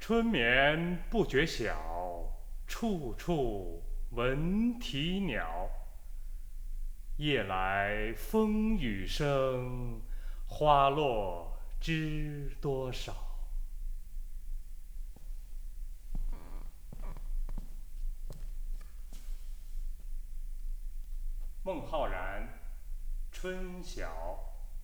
春眠不觉晓，处处闻啼鸟。夜来风雨声，花落知多少。孟浩然，春晓。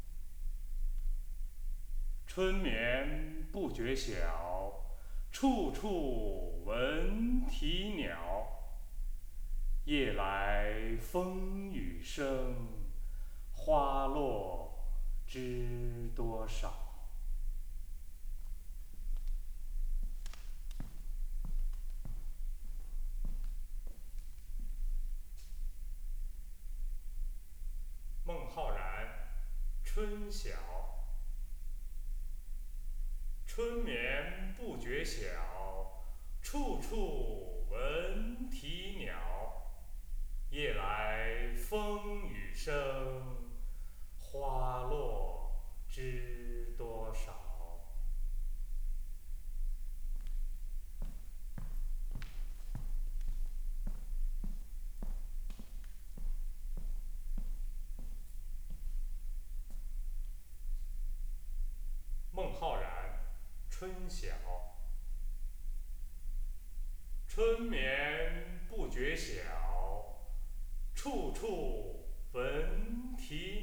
春眠不觉晓，处处闻啼鸟。夜来风雨声，花落知多少。孟浩然，春晓。春眠不觉晓，处处闻啼鸟。夜来风雨声，花落知多少。孟浩然，春晓。春眠不觉晓，处处闻啼